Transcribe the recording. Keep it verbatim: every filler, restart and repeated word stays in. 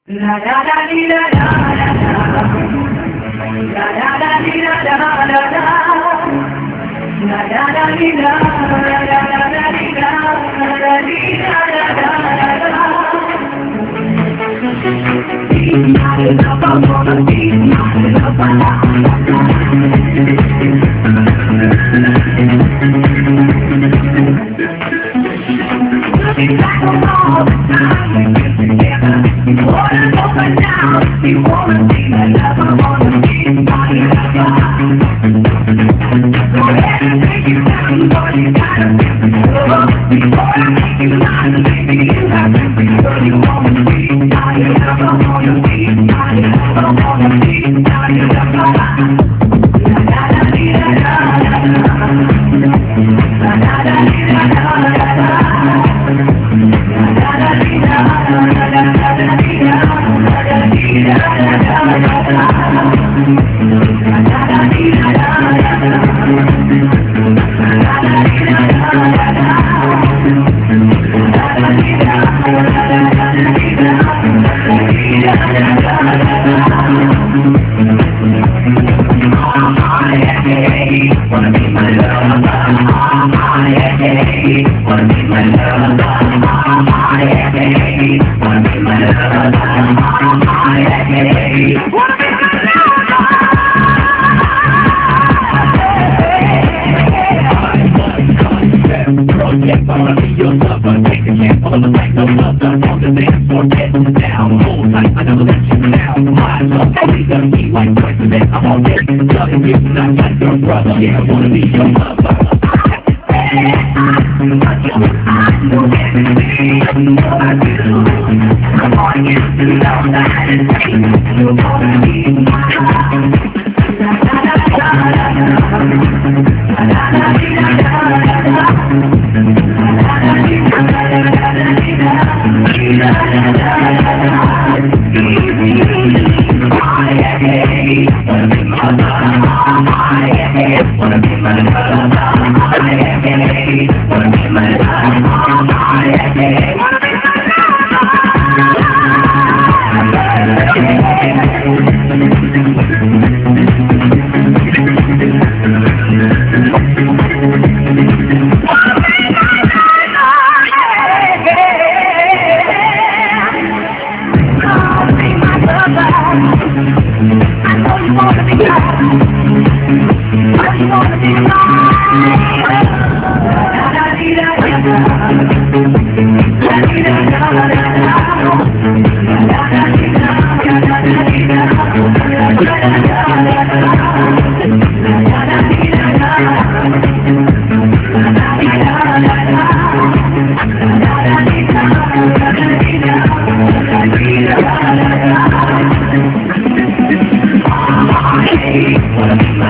La la la li la la la la. La la la li la la la la. La la la li la la la la li la la li la la la la. Deep night is up, I'm gonna deep night is up, I'm looking back on all the time we get together. You wanna go for now, you wanna be my lover, wanna be my lover. Go ahead and take it down, boy, you gotta feel the love. Before I make you mine, baby, you have to be sure you wanna be my lover, wanna be my lover, wanna be my lover. La la la la la la la. La la la la la la la. Wanna be my lover, wanna be my lover. Wanna be my lover, wanna be my project, I wanna be your lover. Take a chance, all of the night, no lover. On the dance floor, get down. Hold tight, I never let you down. My love, only the key like president. I'm already loving you, not like your brother. Yeah, I wanna be your lover. But you, I know everything, you know I do. Come on, get to know that it's me. You wanna be my love. La la la la la la. La la la la la la. Wanna be my la